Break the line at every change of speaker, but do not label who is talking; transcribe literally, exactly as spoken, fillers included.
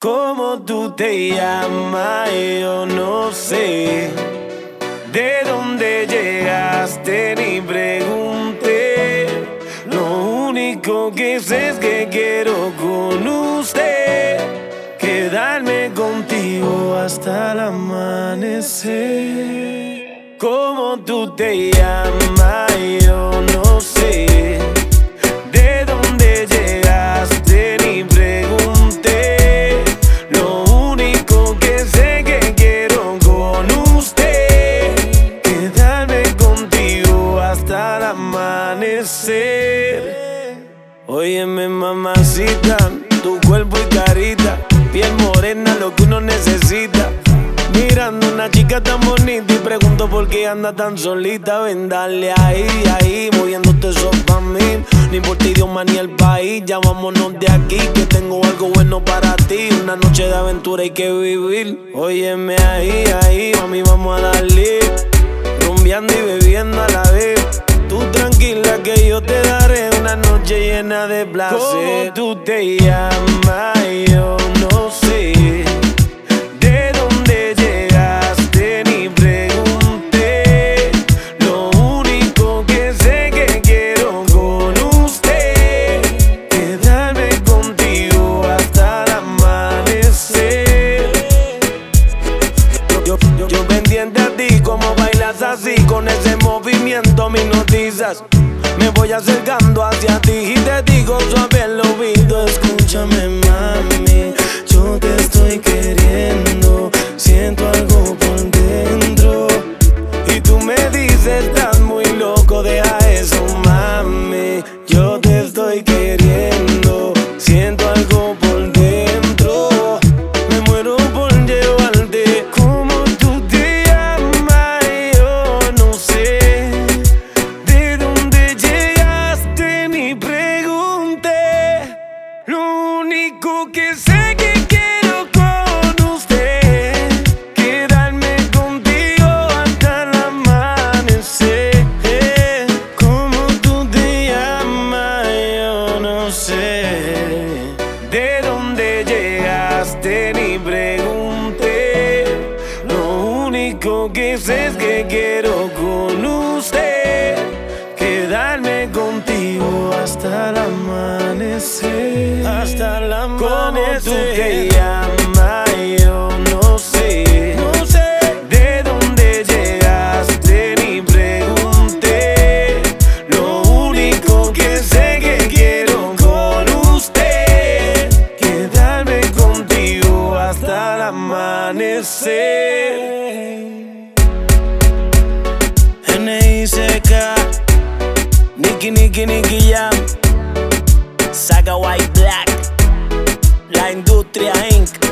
¿Cómo tú te llamas? Yo no sé. ¿De dónde llegaste? Ni pregunté. Lo único que sé es que quiero con usted quedarme contigo hasta el amanecer. ¿Cómo tú te llamas? Yo no sé. ¿De dónde llegaste? Ni pregunté. Lo único que sé es que quiero con usted quedarme contigo hasta el amanecer. Óyeme, mamacita, tu cuerpo y carita, piel morena, lo que uno necesita. Mirando una chica tan bonita y pregunto por qué anda tan solita. Ven, dale ahí, ahí, moviéndote eso pa' mí. No importa idioma ni el país, ya vámonos de aquí, que tengo algo bueno para ti. Una noche de aventura hay que vivir. Óyeme ahí, ahí, mami, vamos a darle. Rumbeando y bebiendo a la vez. Tú tranquila que yo te daré una noche llena de placer. ¿Cómo tú te llamas? Yo no sé. ¿De dónde llegaste? Ni pregunté. Lo único que sé es que quiero con usted quedarme contigo hasta el amanecer. Yo, yo, yo pendiente a ti, como bailas así, con ese movimiento me hipnotizas. Me voy acercando hacia ti y te digo suave al oído: escúchame, mami, yo te estoy queriendo. Siento algo por dentro y tú me dices, estás muy loco, deja eso, mami. Yo te estoy queriendo. Siento algo por dentro, me muero por llevarte. ¿Cómo tú te llamas? Yo no sé. ¿De dónde llegaste? Ni pregunté. Lo único que sé es que quiero con usted quedarme contigo hasta el amanecer. ¿Cómo tú te llamas? Yo no sé. ¿De dónde llegaste? Ni pregunté. Lo único que sé es que quiero con usted quedarme contigo hasta el amanecer. Hasta el amanecer. ¿Cómo tú te llamas? Yo no sé. No sé. ¿De dónde llegaste? Ni pregunté. Lo único que sé es que quiero con usted quedarme contigo hasta el amanecer. N I C K, Nicky, Nicky, Nicky Jam, Saga White Black, La Industria incorporated.